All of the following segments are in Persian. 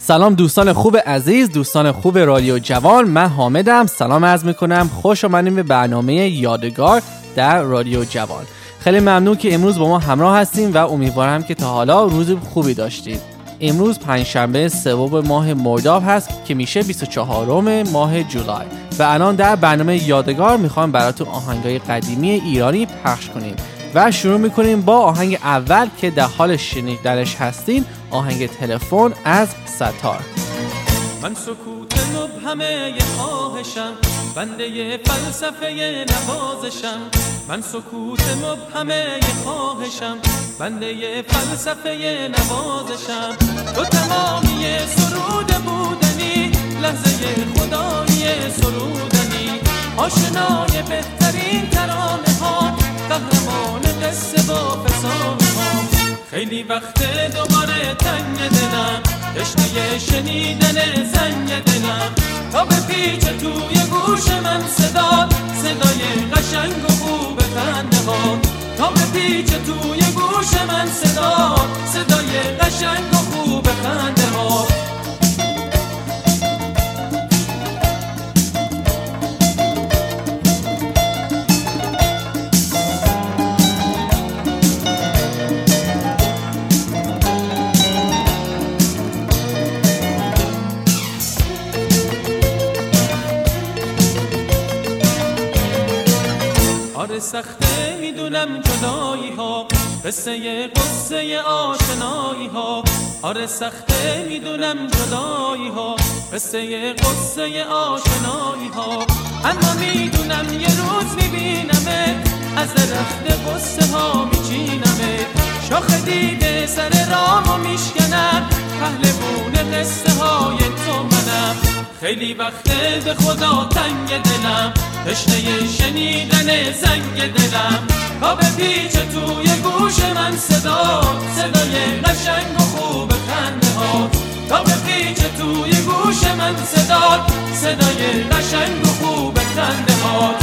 سلام دوستان خوب عزیز، دوستان خوب رادیو جوان، من حامدم. سلام عرض میکنم، خوش آمدید به برنامه یادگار در رادیو جوان. خیلی ممنون که امروز با ما همراه هستیم و امیدوارم که تا حالا روز خوبی داشتید. امروز پنجشنبه سوم ماه مرداد هست که میشه 24 ماه جولای و الان در برنامه یادگار میخوام براتون آهنگای قدیمی ایرانی پخش کنیم و شروع میکنیم با آهنگ اول که در حال شنیدنش هستین، آهنگ تلفن از ستار. من سکوت مبهمه خواهشم، بنده فلسفه نوازشم. من سکوت مبهمه خواهشم، بنده فلسفه نوازشم. تو تمامی سرود بودنی، لحظه خدایی سرودنی، آشنای بهترین ترانه ها، قهرمان قصه با فسانه ها. خیلی وقت دوباره تنگ دلم، تشنه شنیدن زنگ دلم. تا به پیچ توی گوش من صدای قشنگ و خوب خنده ها. تا به پیچ توی گوش من صدای قشنگ و خوب خنده ها. سخته میدونم جدایی ها، قصه آشنایی ها. آره سخته میدونم جدایی ها، قصه آشنایی ها. اما میدونم یه روز میبینمه، از درخت قصه ها میچینمه. شاخ دیده سر رامو میشکنم، پهلوون قصه های تو منم. خیلی وقته به خدا تنگ دلم، تشنه شنیدن زنگ دلم. تا به پیچ توی گوش من صدای قشنگ و خوب خنده ها. تا به پیچ توی گوش من صدای قشنگ و خوب خنده ها.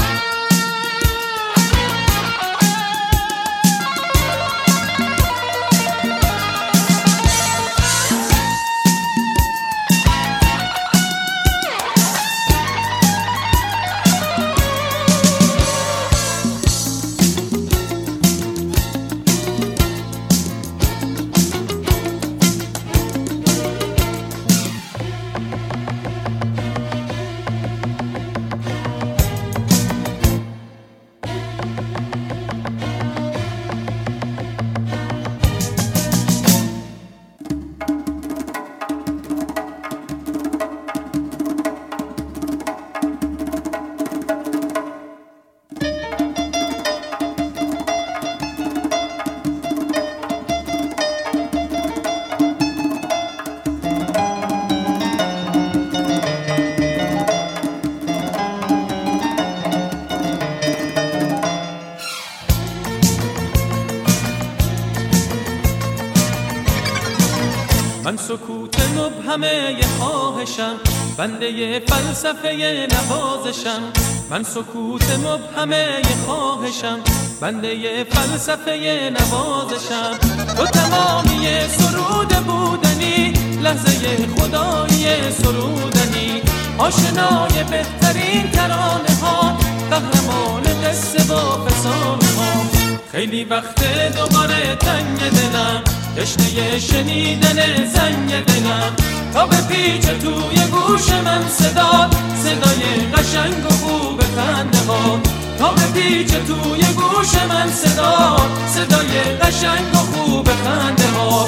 من سکوت مبهمه خواهشم، بنده فلسفه نوازشم. من سکوت مبهمه خواهشم، بنده فلسفه نوازشم. تو تمامی سرود بودنی، لحظه خدایی سرودنی، آشنای بهترین ترانه ها، قهرمان قصه با فسانه ها. خیلی وقته دوباره تنگ دلم، تشنه شنیدن زنگ دلم. تا به پیچ توی گوش من صدای قشنگ و خوب خنده ها. تا به پیچ توی گوش من صدای قشنگ و خوب خنده ها.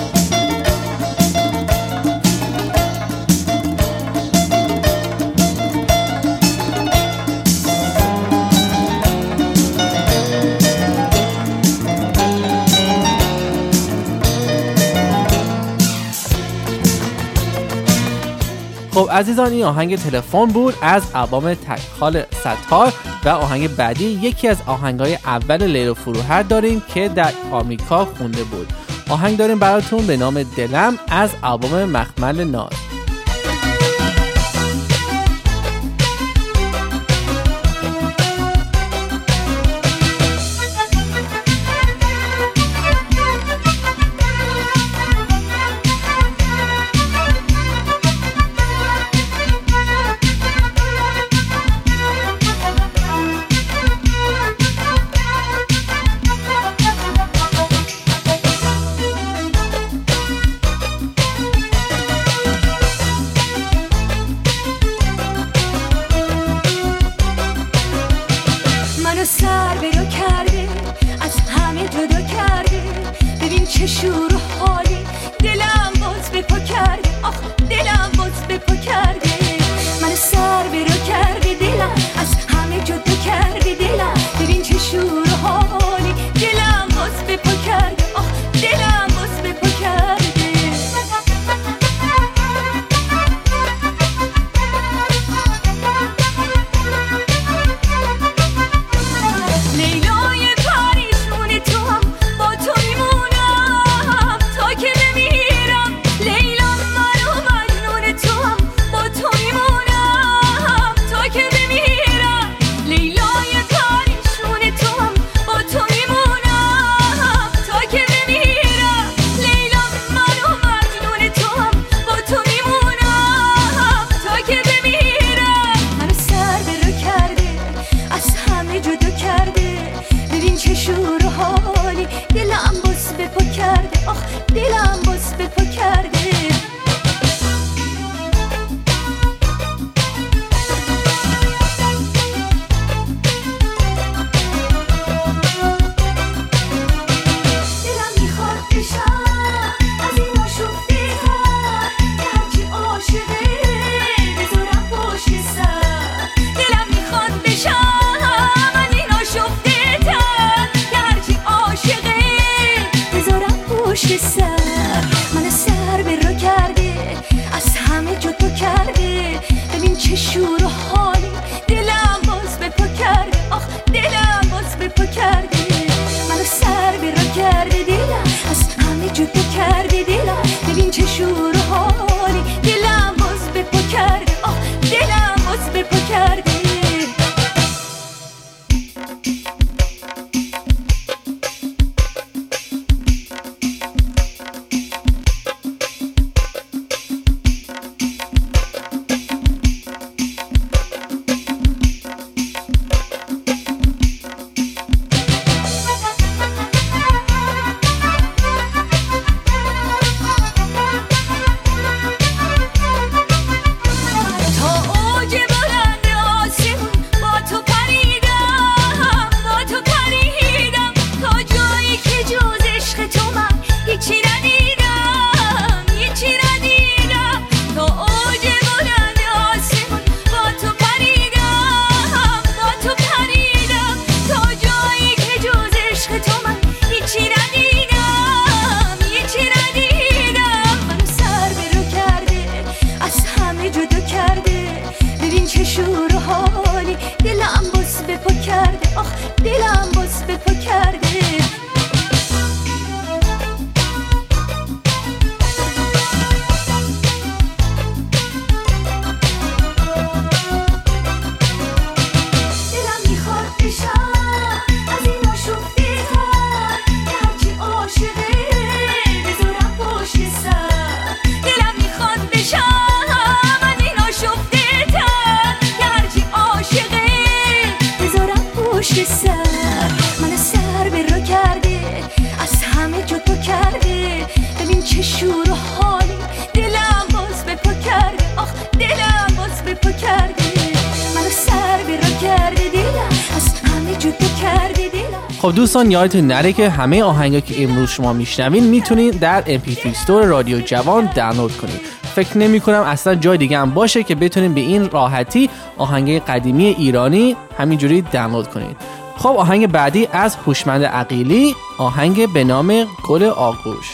خب عزیزان، این آهنگ تلفن بود از البوم تک‌خال ستار و آهنگ بعدی یکی از آهنگ‌های اول لیلا و فروهر داریم که در آمریکا خونده بود. آهنگ داریم براتون به نام دلم از البوم مخمل ناز. همه جدا کرده. ببین چه شور و حالی، دلم باز به پا کرده. آخ دلم باز به پا کرده. من سر به رو کرده، از همه جدا کرده. ببین چه شور و حالی، دلم باز به پا کرده. آخ دلم باز به پا کرده. من سر به رو کرده، دلم از همه جدا کرده. دلم. خب دوستان یادتون نره که همه آهنگا که امروز شما میشنوین میتونید در MP3 استور رادیو جوان دانلود کنید. فکر نمی کنم اصلا جای دیگه هم باشه که بتونید به این راحتی آهنگ قدیمی ایرانی همینجوری دانلود کنید. خب آهنگ بعدی از هوشمند عقیلی، آهنگ به نام گل آغوش.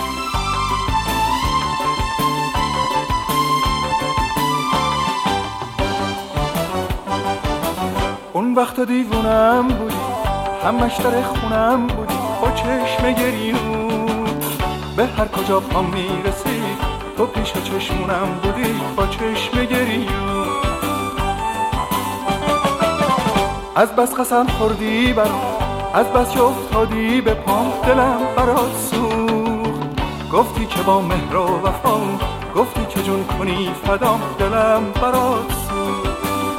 اون وقت دیوونم بودی، همش در خونم بودی، با چشم گریون به هر کجا پام میرسید تو پیش چشمونم بودی، با چشم گریون. از بس قسم خوردی برام، از بس که افتادی به پام، دلم برات سوخت. گفتی که با مهر و وفا، گفتی که جون کنی فدام، دلم برات سوخت.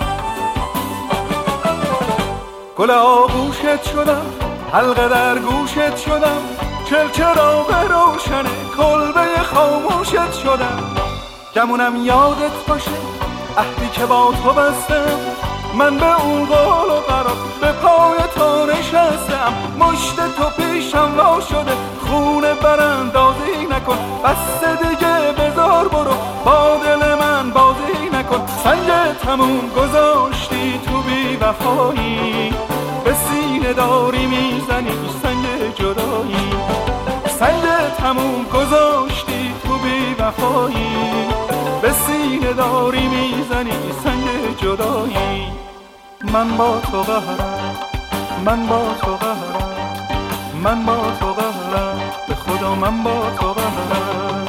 گل آغوشت شدم، حلقه در گوشت شدم، چراغ روشنه کلبه خاموشت شدم. گمونم یادت باشه عهدی که با تو بستم، من به اون قول و قرار به پای تو نشستم. مشت تو پیشم وا شده، خونه براندازی نکن، بس دیگه بذار برو، با دل من بازی نکن. سنگ تموم گذاشتی تو بی وفایی، به سینه داری میزنی سنگ جدایی. سنگ تموم گذاشتی تو بی وفایی، به سینه داری میزنی سنگ جدایی. من با تو قهرم، من با تو قهرم، من با تو قهرم، به خدا من با تو قهرم.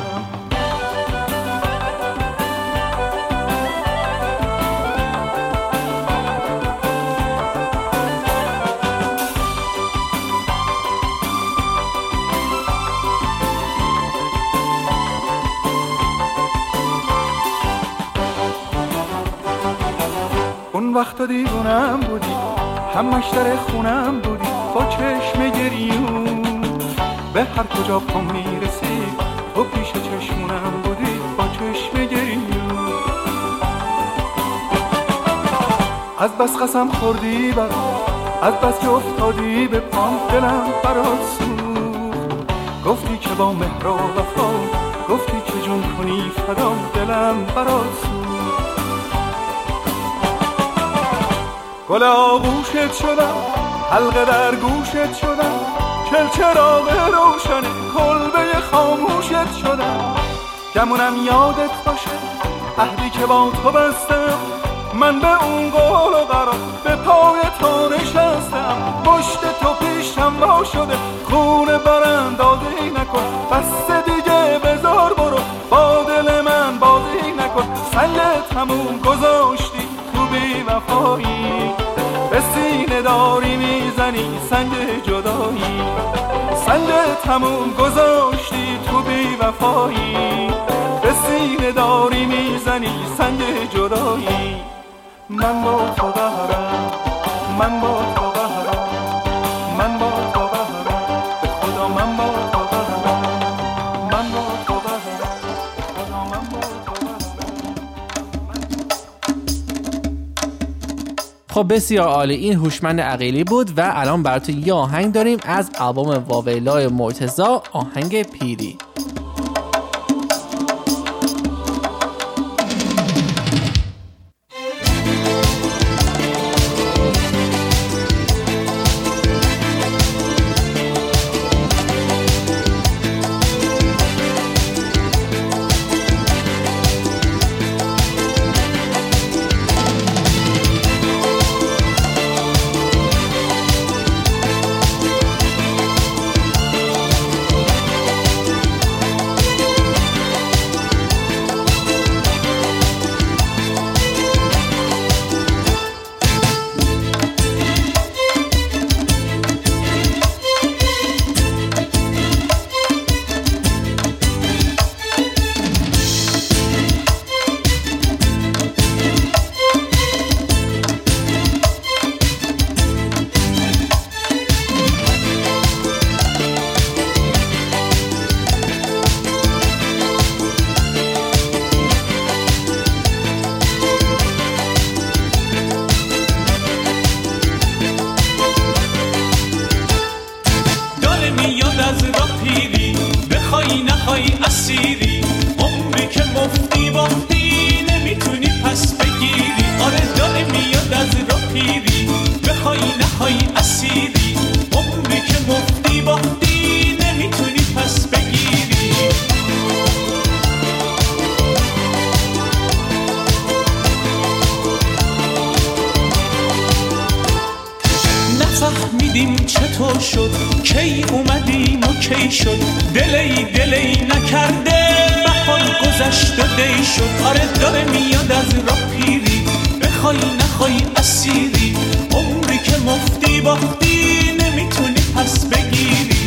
اون وقت دیوونم بودی، همش در خونم بودی، با چشم گریون به هر کجا پام میرسی تو پیش چشمونم بودی، با چشم گریون. از بس قسم خوردی برام، از بس که افتادی به پام، دلم برات سوخت. گفتی که با مهر و وفا، گفتی که جون کنی فدام، دلم برات سوخت. گل آغوشت شدم، حلقه در گوشت شدم، چراغ روشنه کلبه خاموشت شدم. گمونم یادت باشه عهدی که با تو بستم، من به اون قول و قرار به پای تو نشستم. مشت تو پیشم وا شده، خونه براندازی نکن، بس دیگه بذار برو، با دل من بازی نکن. سنگ تموم گذاشتی تو بی وفایی، به سینه داری میزنی سنگ جدایی. سنگ تموم گذاشتی تو بی وفایی، به سینه داری میزنی سنگ جدایی. من با تو قهرم، من با تو قهرم، من با تو قهرم، به خدا من با تو قهرم، من با تو قهرم، به خدا من با تو قهرم. خب بسیار عالی، این هوشمند عقیلی بود و الان براتون یه آهنگ داریم از آلبوم واویلای مرتضی، آهنگ پیری. رفتیم چطور شد، کی اومدیم و کی شد، دلی نکرده بهار گذشت و دی شد. آره داره میاد از راه پیری، بخوای نخوای اسیری، عمری که مفتی باختی نمیتونی پس بگیری.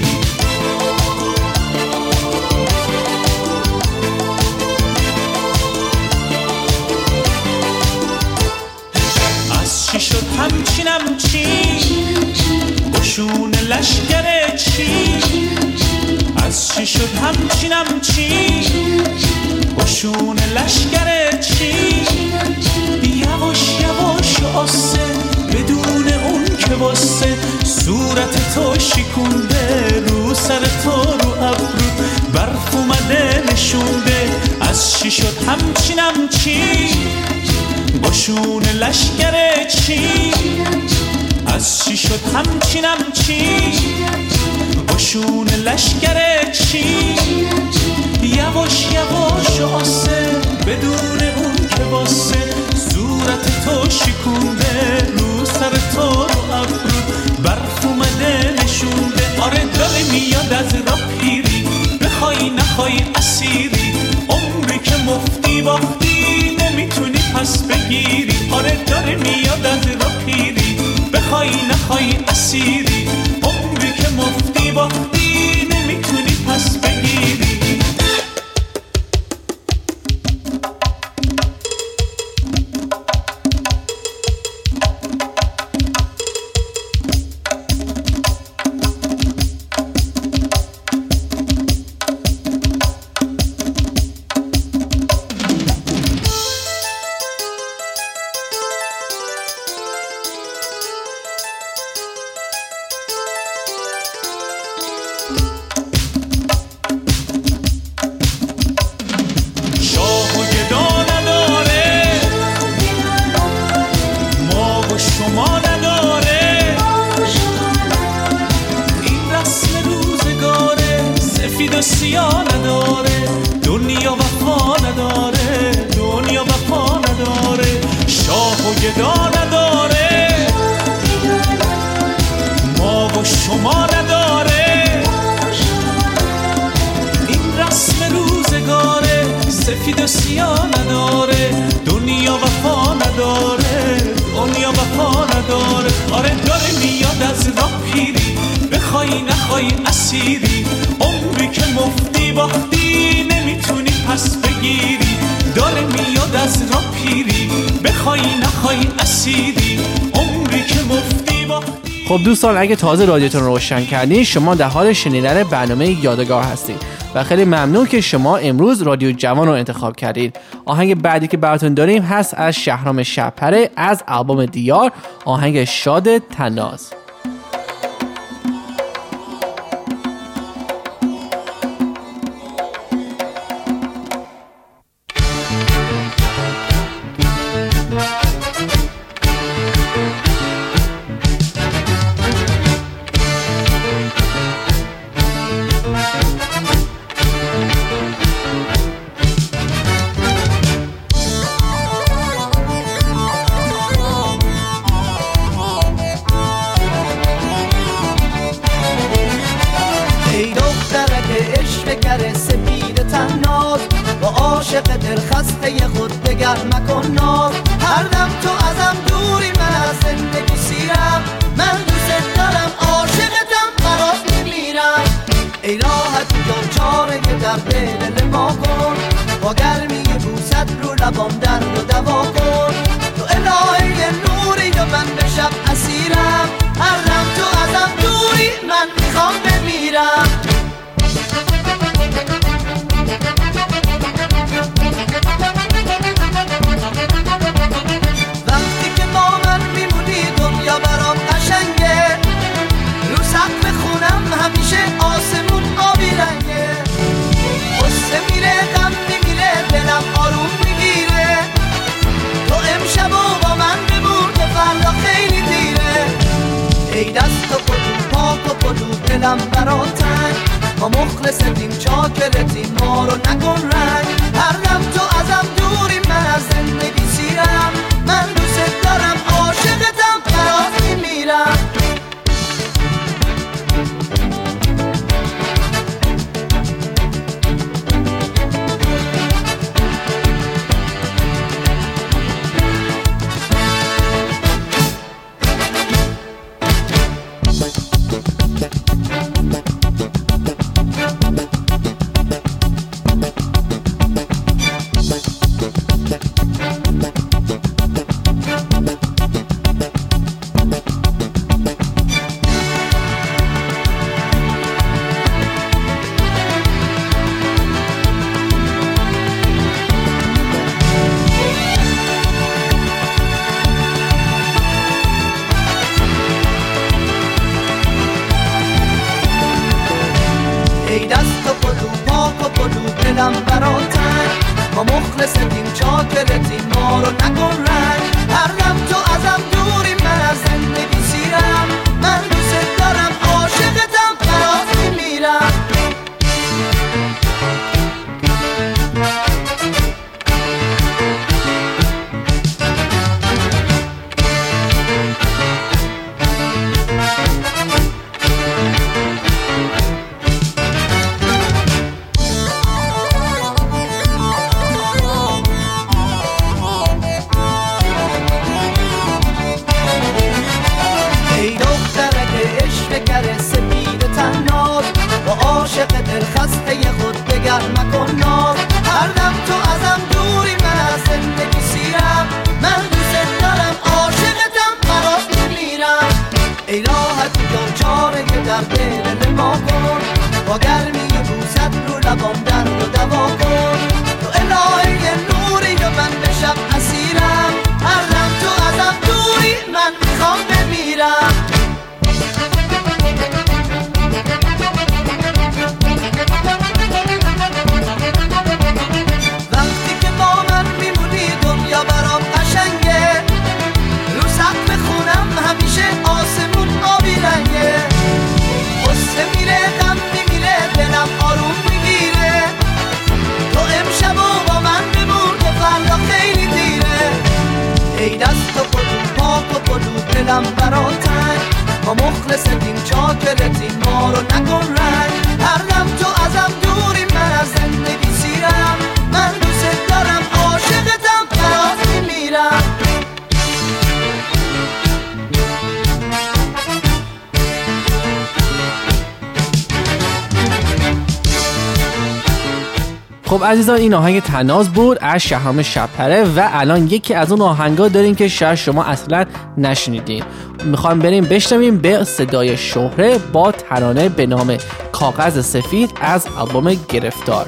چی شد همچینم چی قشون لشگر چی، از چی شد همچینم چی قشون لشگر چی. یواش یواش آسه بدون اون که واسه صورت تو شکونده، رو سر تو رو ابرو برف اومده نشونده. از چی شد همچینم چی قشون لشگر چی، از چی شد همچینم چی قشون لشگر چی. یواش یواش آسه بدون اون که واسه صورت تو شکونده، رو سر تو رو ابرو برف اومده نشونده. آره داره میاد از راه پیری، بخوای نخوای اسیری، عمری که مفتی باختی نمیتونی پس بگیری. آره داره میاد از راه پیری، بخوای نخوای اسیری، عمری که مفتی باختی نمیتونی پس بگیری. خب دوستان، اگه تازه رادیوتون روشن کردین، شما در حال شنیدن برنامه یادگار هستید و خیلی ممنون که شما امروز رادیو جوان رو انتخاب کردید. آهنگ بعدی که براتون داریم هست از شهرام شب‌پره از آلبوم دیار، آهنگ شاد تناز. دلم براتن ما مخلصتیم چاکرتیم ما رو نکن رنگ هر دم تو ازم دوری من از زندگی سیرم من دوست دارم عاشقتم برات میمیرم ما رو نکن رنگ. هر دم تو ازم دوری من از زندگی سیرم. من دوست دارم عاشقتم برات میمیرم. مکن ناز. هر دم تو ازم دوری من از زندگی سیرم. من دوست دارم عاشقتم برات میمیرم. ای راحت چاره که در دل ما کن. با گرمی بوست رو لبام درد و دوا کن. تو الهه نوری و من به شب اسیرم. هر دم تو ازم دوری من میخوام بمیرم. دلم براتن ما مخلصتیم چاکرتیم ما رو نکن رنگ. هر دم تو ازم دوری من از زندگی سیرم. من دوست دارم عاشقتم برات میمیرم. خب عزیزان این آهنگ طناز بود از شهرام شب‌پره و الان یکی از اون آهنگا داریم که شاید شما اصلا نشنیدین. میخوام بریم بشنویم به صدای شهره با ترانه به نام کاغذ سفید از آلبوم گرفتار.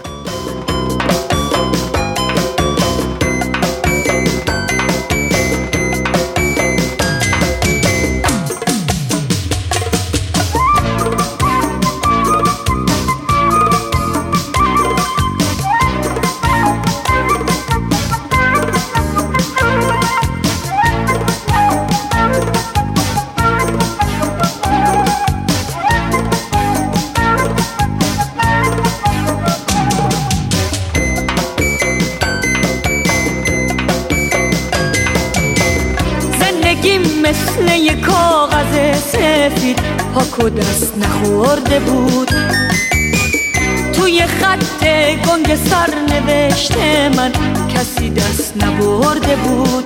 مثل یک کاغذ سفید پاک و دست نخورده بود. توی خط گنگ سرنوشت من کسی دست نبرده بود.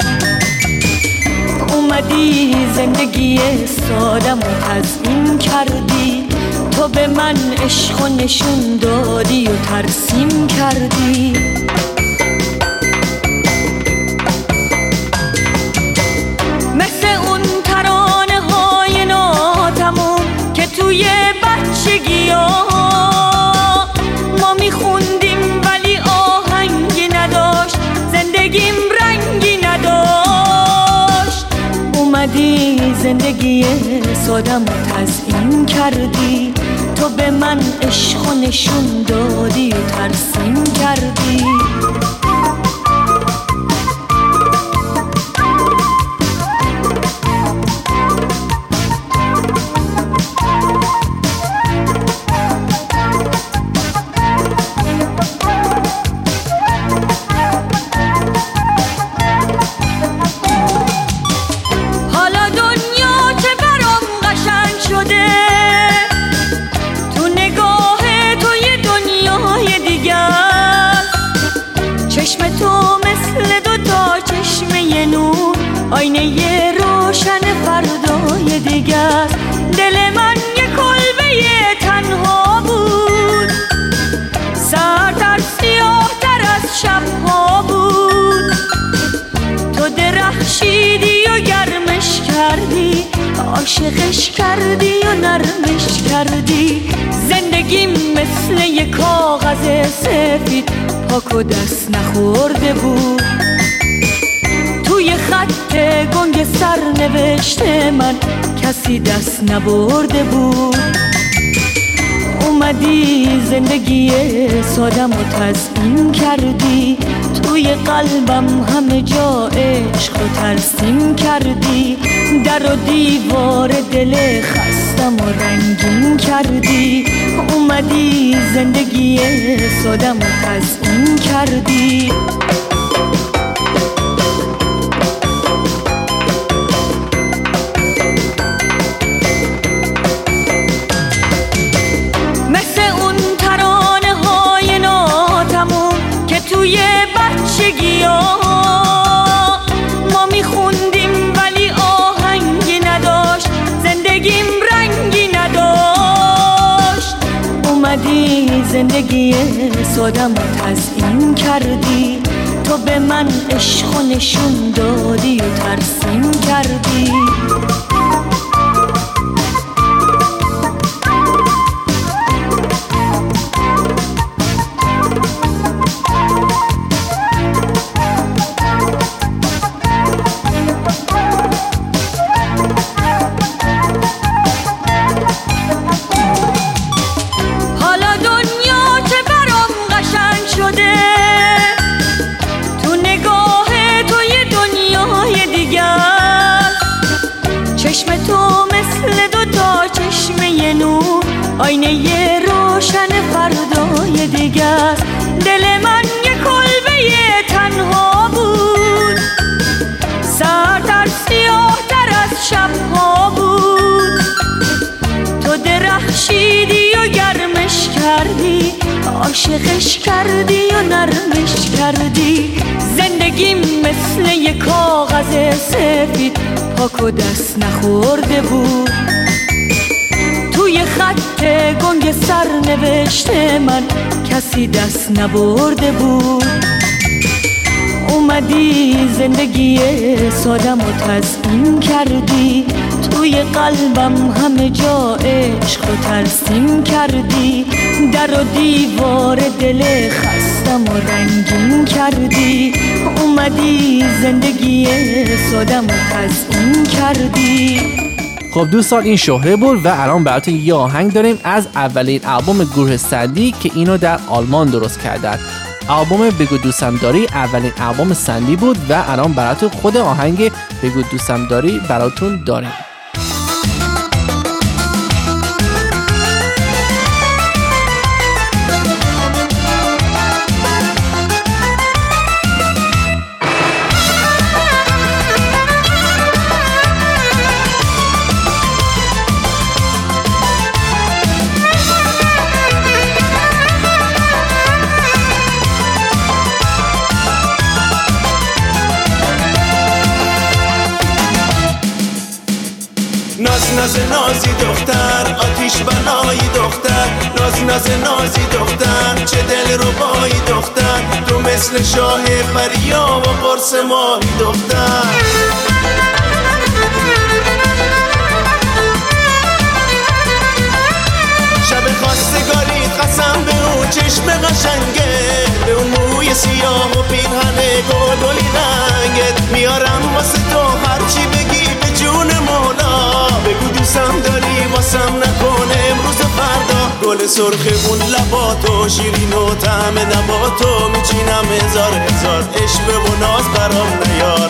اومدی زندگی سادم و تزیین کردی. تو به من عشق و نشون دادی و ترسیم کردی. توی بچگی ما میخوندیم ولی آهنگی نداشت. زندگیم رنگی نداشت. اومدی زندگی سادم و تزیین کردی. تو به من عشق و نشون دادی و ترسیم کردی. آینه روشن فردای دیگر. دل من یه کلبه تنها بود. سردر سیاه تر از شبها بود. تو درخشیدی و گرمش کردی. عاشقش کردی و نرمش کردی. زندگیم مثل یه کاغذ سفید پاک و دست نخورده بود. توی خط گنگ سرنوشت من کسی دست نبرده بود. اومدی زندگی سادم و تزیین کردی، توی قلبم همه جا عشق و ترسیم کردی، در و دیوار دل خستم و رنگین کردی. اومدی زندگی سادم و تزیین کردی. توی بچگی‌ها ما میخوندیم ولی آهنگی نداشت، زندگیم رنگی نداشت. اومدی زندگی سادم و تزیین کردی، تو به من عشق و نشون دادی و ترسیم کردی. آینه یه روشن فردای دیگه است. دل من یه کلبه تنها بود، سرتر سیاه تر از شبها بود. تو درخشیدی و گرمش کردی، عاشقش کردی و نرمش کردی. زندگیم مثل یه کاغذ سفید پاک و دست نخورده بود، توی خط گنگ سرنوشت من کسی دست نبرده بود. اومدی زندگی سادم و تزیین کردی، توی قلبم همه جا عشق و ترسیم کردی، در و دیوار دل خستم و رنگین کردی. اومدی زندگی سادم و تزیین کردی. خب دوستان این شهره بود و الان براتون یه آهنگ داریم از اولین آلبوم گروه سندی که اینو در آلمان درست کردن. آلبوم بگو دوستم داری اولین آلبوم سندی بود و الان براتون خود آهنگ بگو دوستم داری براتون داریم. ناز نازی دختر، آتیش بنایی دختر، ناز نازی دختر، چه دل ربایی دختر، تو مثل شاه پریا و قرص ماهی دختر. شب خواستگاری قسم به اون چشم قشنگه، به اون موی سیاه و پیرهن گلگلی رنگت، میارم واسه تو هرچی بگی به جون مولا. بگو دوستم داری واسم نکنه امروز فردا، گل سرخمون لباتو شیرین و طعم نباتو، میچینم هزار هزار عشق و ناز برام نیار.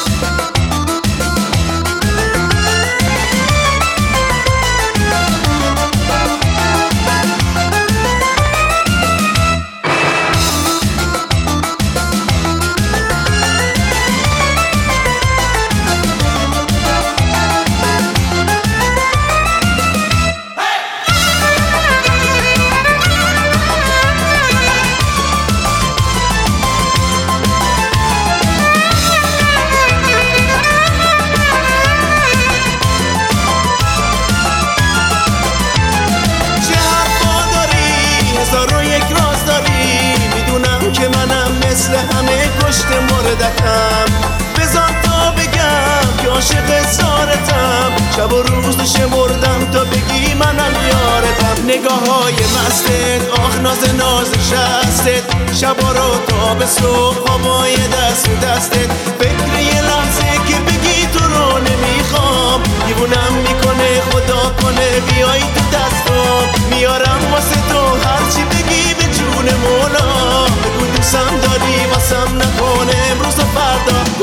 بذار تا بگم که عاشق زارتم، شب و روز شمردم تا بگی منم یارتم. نگاه های مستت، آخ ناز نشستت، شبا رو تا به صبح هوای دست و دستت. فکر یه لحظه که بگی تو رو نمیخوام، دیوونم میکنه خدا کنه بیایی تو دستم، میارم واسه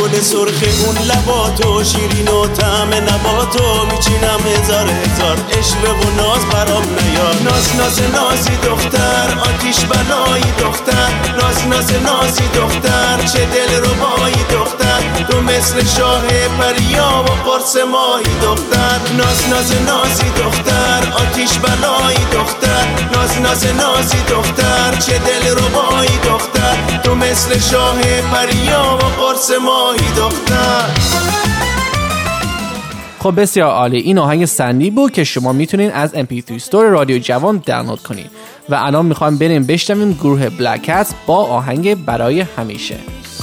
گل سرخ اون لباتو، شیرین و طعم نباتو، میچینم هزار عشوه و ناز برام نیار. ناز نازی دختر، آتیش بلایی دختر، ناز نازی دختر، چه دل ربایی دختر، تو مثل شاه پریا و قرص ماهی دختر. ناز نازی دختر، آتیش بلایی دختر، ناز نازی دختر، چه دل ربایی دختر، تو مثل شاه پریا و قرص ماهی دختر. خب بسیار عالی، این آهنگ سندی بود که شما میتونین از MP3 استور رادیو جوان دانلود کنین و الان میخوام بریم بشنویم گروه بلک کتس با آهنگ برای همیشه.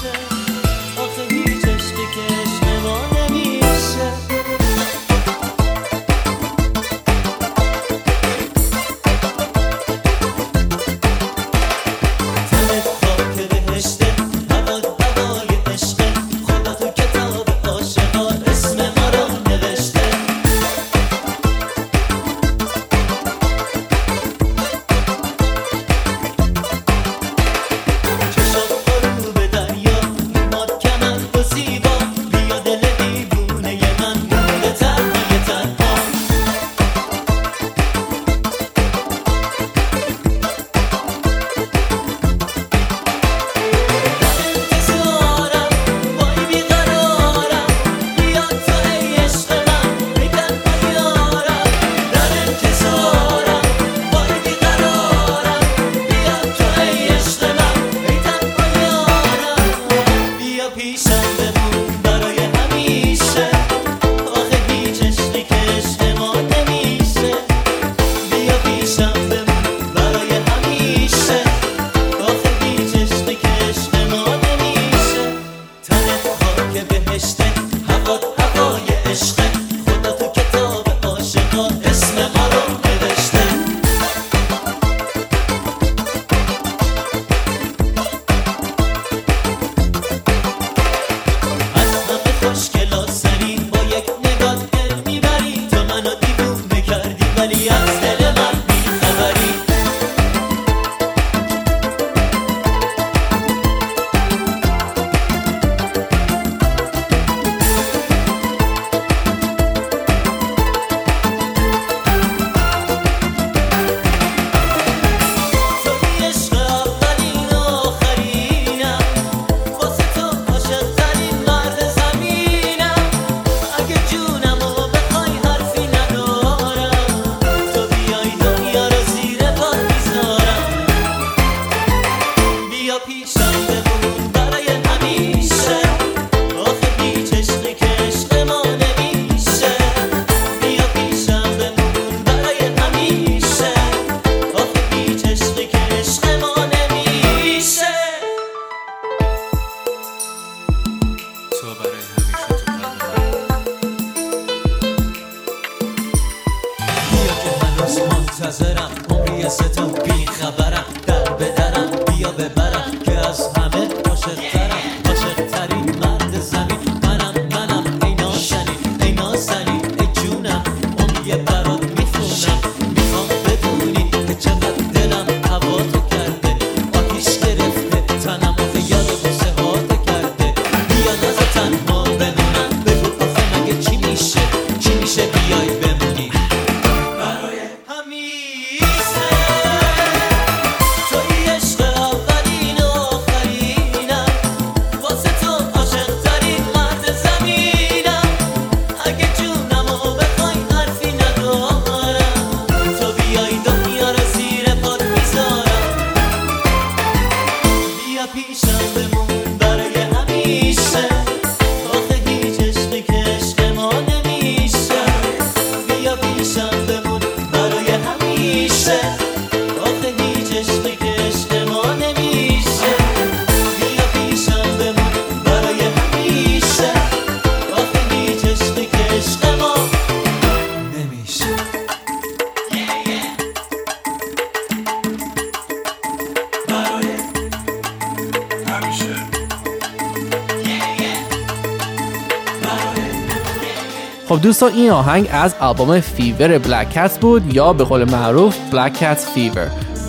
خب دوستان، این آهنگ از آلبوم فیور بلک کتس بود یا به قول معروف بلک کتس فیور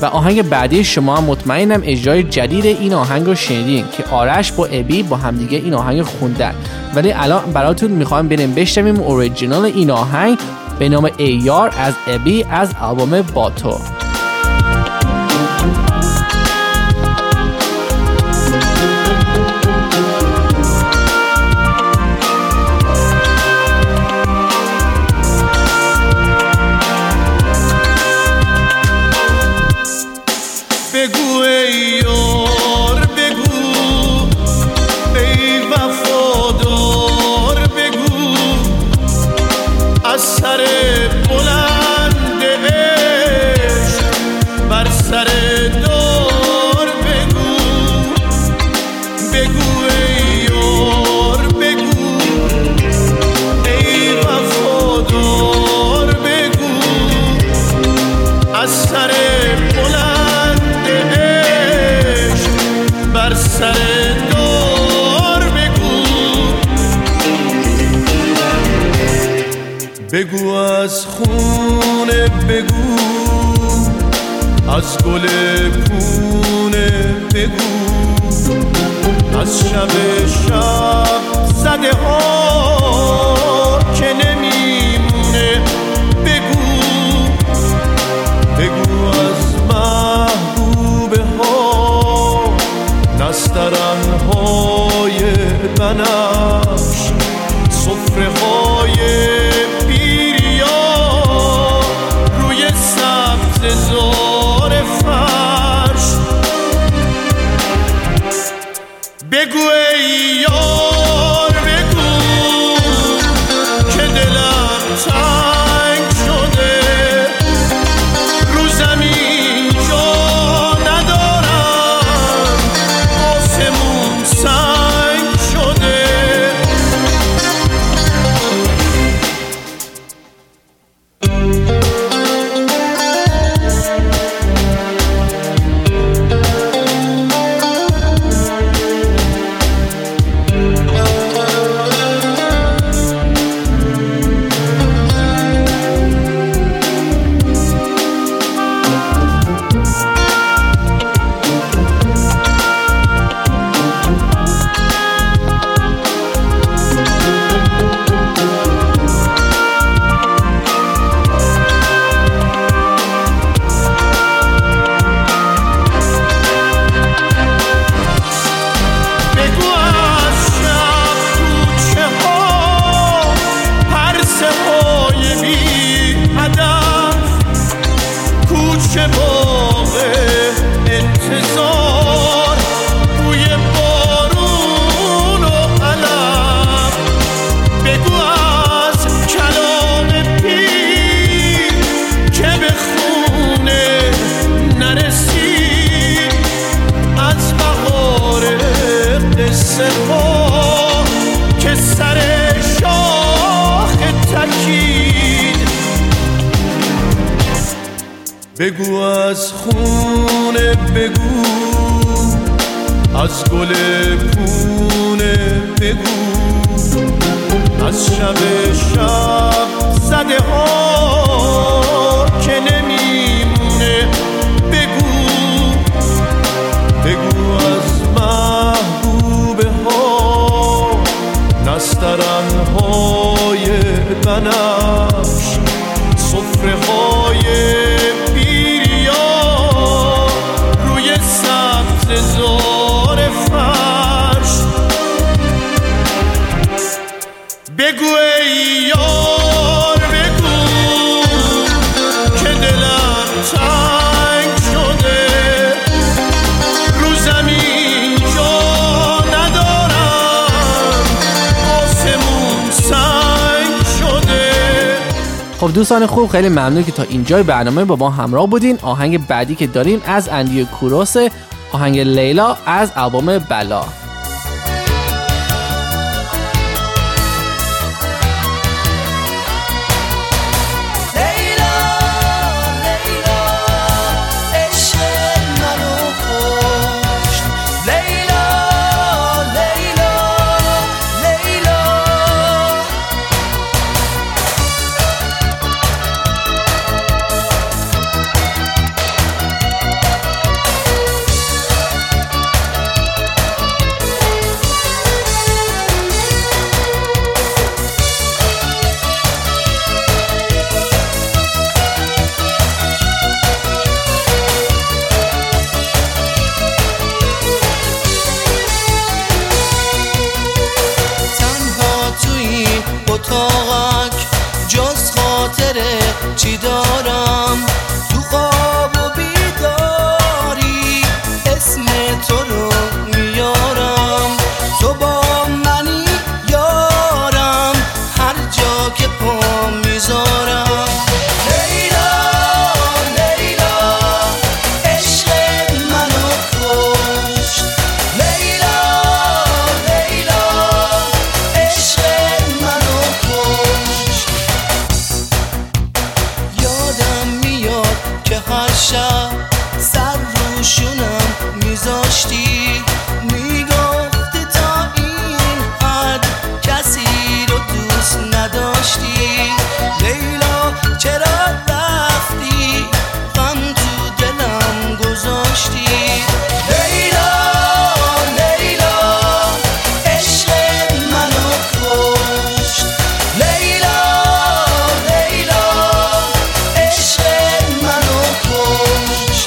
و آهنگ بعدی شما هم مطمئنم اجرای جدید این آهنگ رو شنیدین که آرش با ابی با همدیگه این آهنگ خوندن، ولی الان براتون میخوام بریم بشنویم اوریجینال این آهنگ به نام ای یار از ابی از آلبوم با تو. بگو ای یار بگو، ای وفادار بگو، از سر بلند عشق بر سر دار بگو. بگو ای یار بگو، ای وفادار بگو، از سر سر دار بگو. بگو از خونه بگو، از گل پونه بگو، از شب زده ها که نمیمونه بگو. بگو از محبوبه ها، نسترن‌های بنفش، سفره‌های پیریا روی سبز زار فرش. بگو ای یار بگو که دلم تنگ شده، رو زمین جا ندارم، آسمون سنگ شده. بگو از خونه بگو، از گل پونه بگو، از شب زده ها که نمیمونه بگو. بگو از محبوبه ها، نسترن‌های بنفش، سفره‌های زار فرش. بگو ای یار بگو که دلم تنگ شده، رو زمین جا ندارم، آسمون سنگ شده. خب دوستان خوب، خیلی ممنون که تا اینجای برنامه با ما همراه بودین. آهنگ بعدی که داریم از اندی کوروس، آهنگ لیلا از آلبوم بلا. نداشتی لیلا چرا رفتی غم تو دلم گذاشتی لیلا لیلا عشق منو کشت لیلا لیلا عشق منو کشت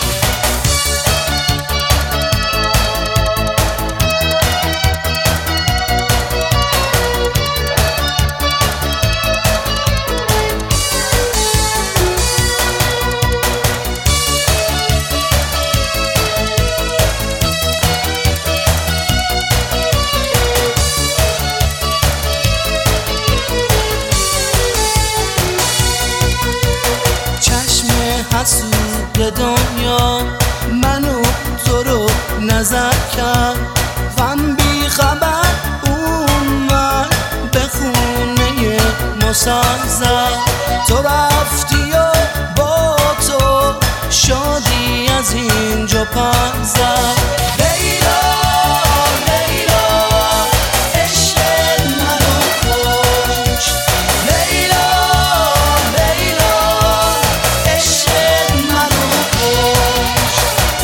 حسود دنیا منو تو رو نظر کرد غم بی خبر اومد به خونه مسلسل تو رفتی و با تو شادی از اینجا پر زد لیلا لیلا عشق منو کشت لیلا لیلا عشق منو کشت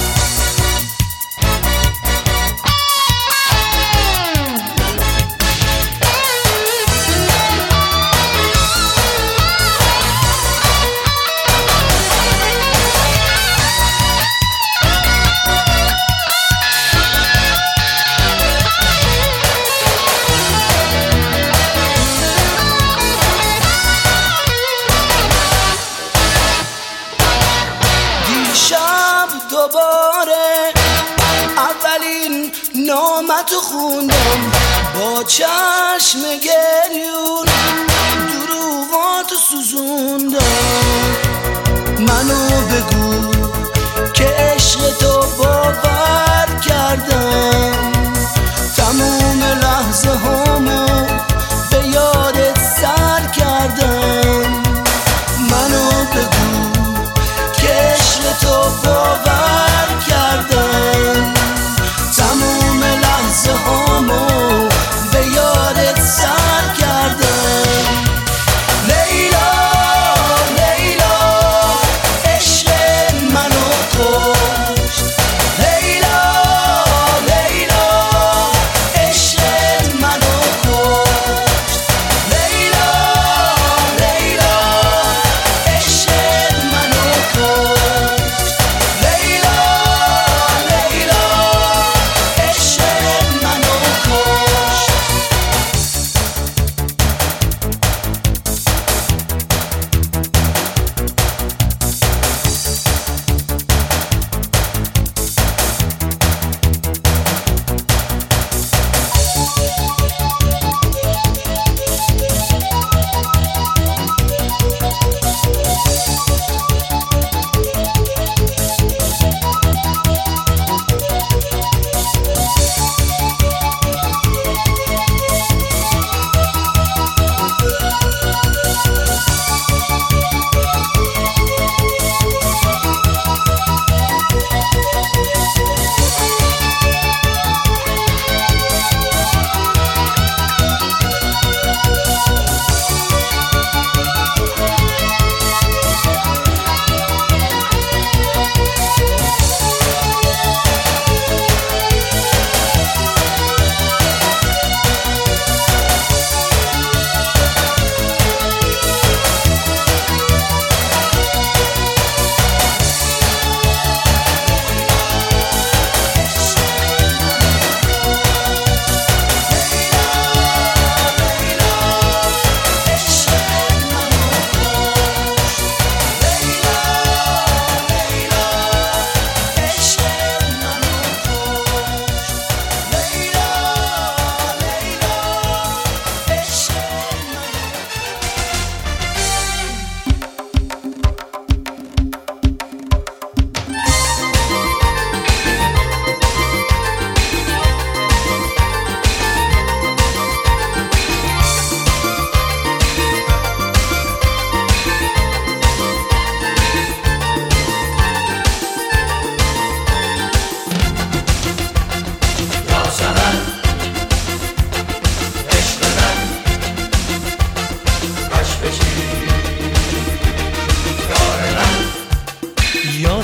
دیشب دوباره اولین نامتو خوندم با چشم گریون دروغاتو سوزوندم منو بگو که عشق تو باور کردم تموم لحظه هامو به یادت سر کردم منو بگو که عشق تو باور کردم تموم لحظه هامو به یادت سر کردم لیلا لیلا عشق منو کشت لیلا لیلا عشق منو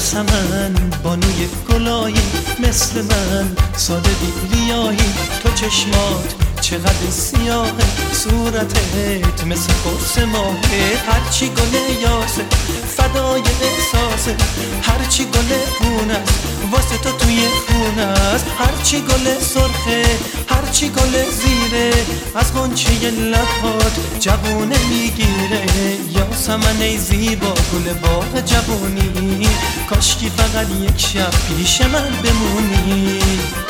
یاسمن بانوی گلایی مثل من ساده بیلیایی، تو چشمات چقدر سیاهه، صورتت مثل قرص ماهه، هرچی گل یاسه فدای احساسه، هرچی گل خونه واسه تو توی خونه است، هرچی گل سرخه هرچی گل زیره از غنچه لبات جوونه میگیره. یاسمن ای زیبا گل باغ جوونی، کاشکی فقط یک شب پیش من بمونی.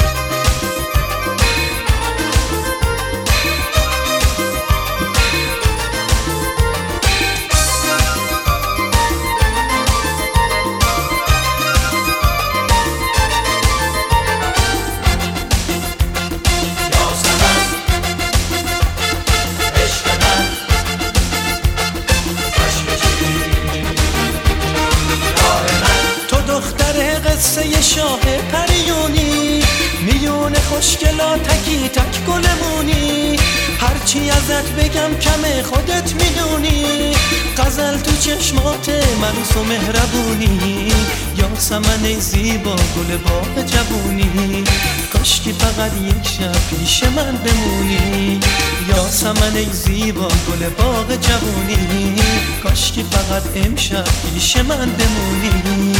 قصه شاه پریونی، میون خوشگلا تکی تک گلمونی، هرچی ازت بگم کمه خودت میدونی، غزل تو چشمات مروس و مهربونی. یاسمن ای زیبا گل باغ جوونی، کاشکی فقط یک شب پیش من بمونی. یاسمن ای زیبا گل باغ جوونی، کاشکی فقط امشب پیش من بمونی.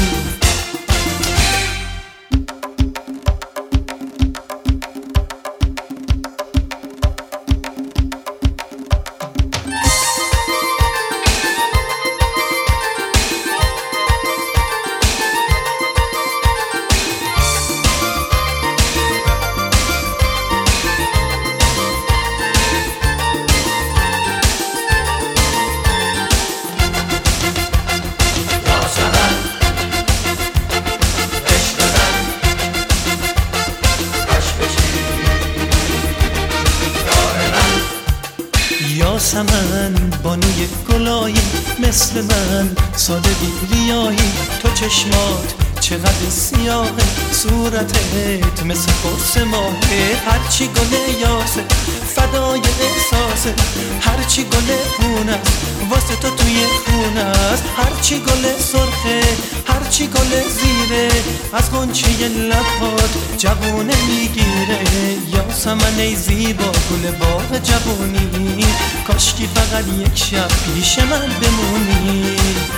یاسمن بانوی گلایی مثل من ساده بیلیایی، تو چشمات چقدر سیاهه، صورتت مثل قرص ماهه، هرچی گل یاسه فدای احساسه، هرچی گل خونه است واسه تو توی خونه است، هرچی گل سرخه هرچی گل زیره از غنچه لبات جوونه میگیره. یاسمن ای زیبا گل باغ جوونی، کاشکی فقط یک شب پیش من بمونی.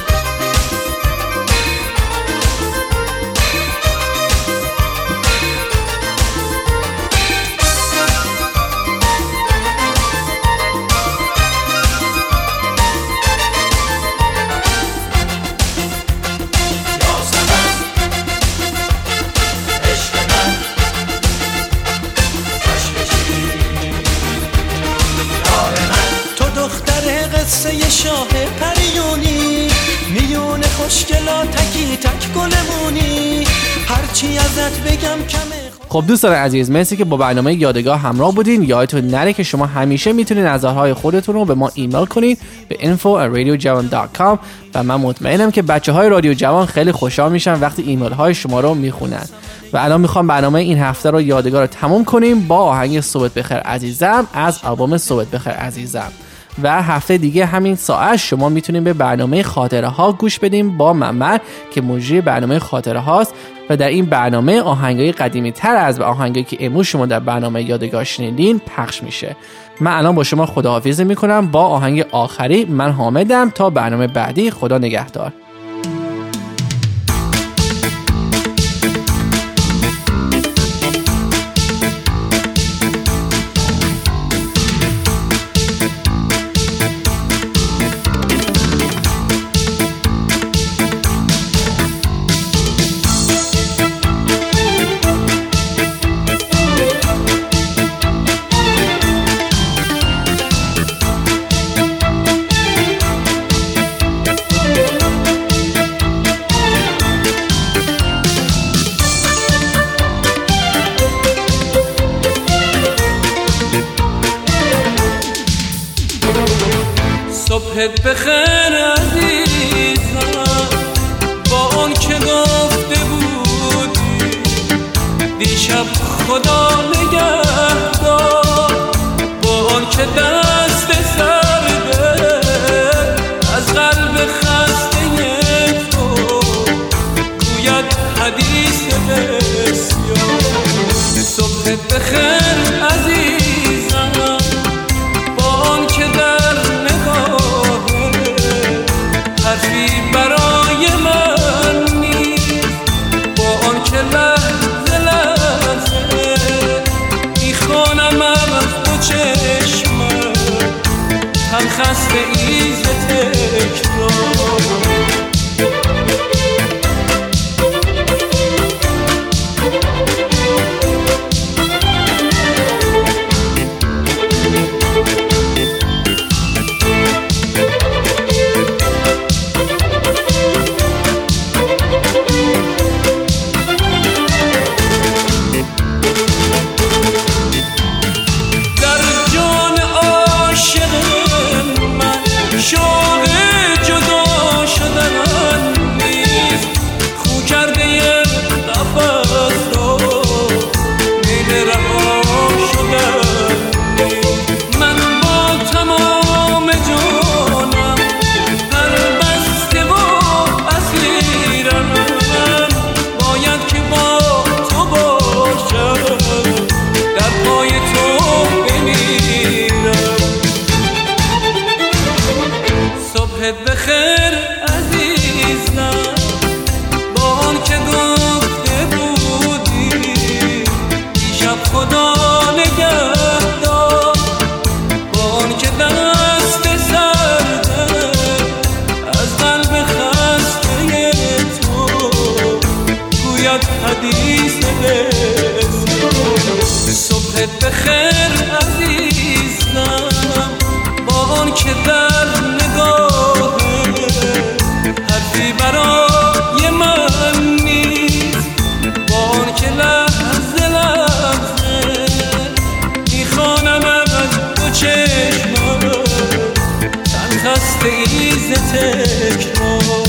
قصه شاه پریونی، میون خوشگلا تکی تک گلمونی، هرچی ازت بگم کمه. خب دوستان عزیز، مرسی که با برنامه یادگار همراه بودین. یادتون نره که شما همیشه میتونین نظرهای خودتون رو به ما ایمیل کنین به info@radiojavan.com و من مطمئنم که بچه‌های رادیو جوان خیلی خوشحال میشن وقتی ایمیل های شما رو میخونن. و الان میخوام برنامه این هفته رو یادگار رو تموم کنیم با آهنگ صبحت بخیر عزیزم از آلبوم صبحت بخیر عزیزم. و هفته دیگه همین ساعت شما میتونین به برنامه خاطره ها گوش بدیم با ممر که مجری برنامه خاطره هاست و در این برنامه آهنگای قدیمی تر از آهنگایی که امروز شما در برنامه یادگار شنیدین پخش میشه. من الان با شما خداحافظی میکنم با آهنگ آخری. من حامدم، تا برنامه بعدی خدا نگهدار. صبحت بخیر عزیزم، با اون که گفته بودی دیشب خدا نگهدار، با اون که دست سرده از قلب خسته تو خسته ای ز تکرار. بخیر عزیزم با آن که گفته بودی دیشب خدا نگهدار، با آن که دست سرده از قلب خسته تو گوید حدیث بسیار. صبحت بخیر عزیزم با آن که در نگاه حرفی برای من نیست، با آن که لحظه لحظه میخوانم از دو چشمم تن خسته ای ز تکرار.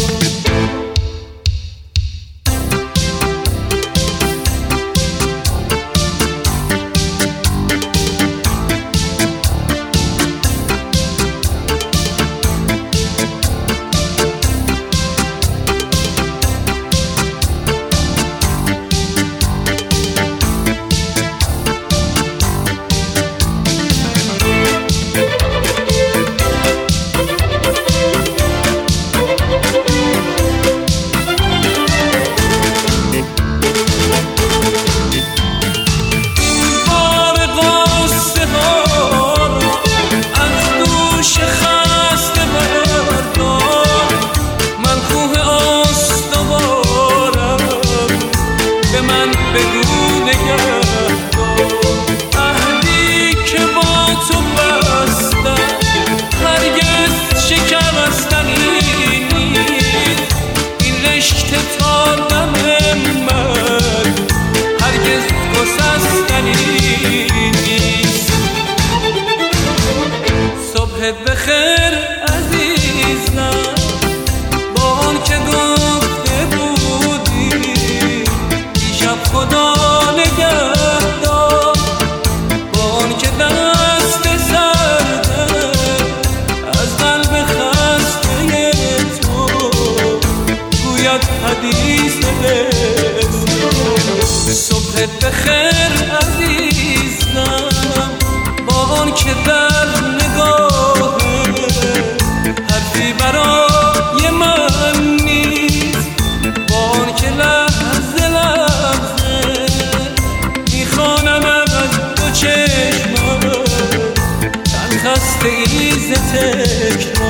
بخیر عزیزم با آن که گفته بودی دیشب خدا نگهدار، با آن که دست سرده از قلب خسته تو گوید حدیث بسیار. صبحت بخیر عزیزم با آن که در نگاه حرفی برای من نیست، با آن که لحظه لحظه میخوانم از دو چشمم تن خسته ای ز تکرار.